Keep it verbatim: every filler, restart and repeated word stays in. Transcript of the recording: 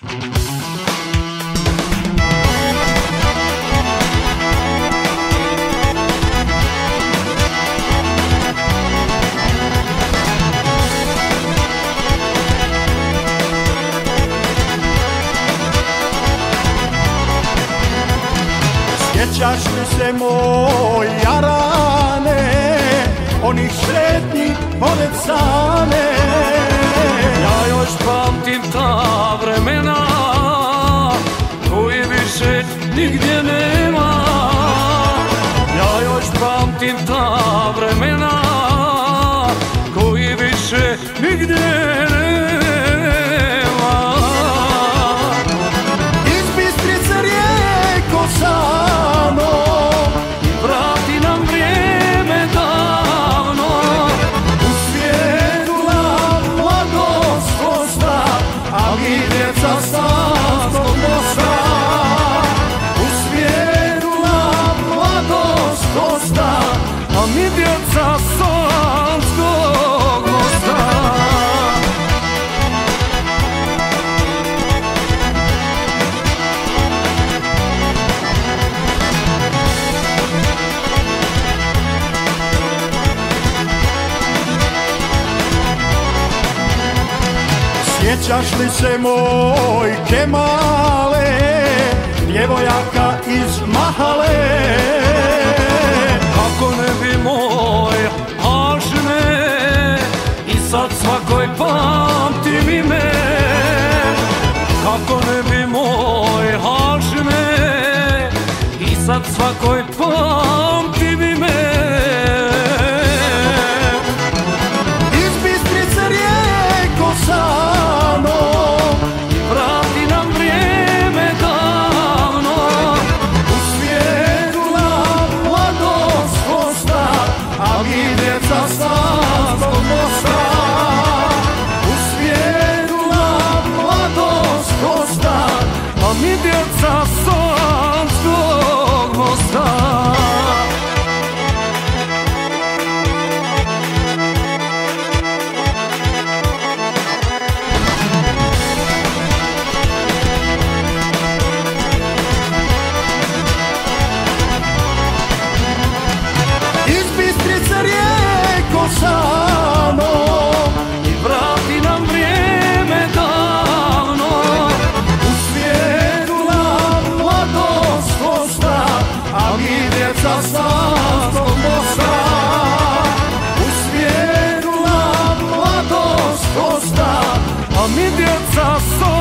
Sjećaš li se moj jarane, onih sretnih pored Sane? Ja još pamtim ta vremena koji više nigdje nema. Ja još pamtim ta vremena koji više nigdje nema. Iz Bistrice rijeko Sano, vrati nam vrijeme davno. u svijetu nam mladost košta, a mi djeca Sanskog mosta. U svijetu nam mladost košta, A mi djeca Sanskog mosta. sjećaš li se moj Kemale, djevojaka iz Mahale? Kako ne bi moj Hašime, i sad svakoj pamtim ime. Kako ne bi moj Hašime, i sad svakoj pamtim ime. Iz Bistrice rijeko Sano, Vrati nam vrijeme davno. u svijetu nam mladost košta, a mi djeca Sanskog mosta. U svijetu nam mladost košta, A mi djeca Sanskog mosta. iz Bistrice rijeko Sano, Vrati nam vrijeme davno. u svijetu nam mladost košta, a mi djeca Sanskog mosta. U svijetu nam mladost košta, A mi djeca Sanskog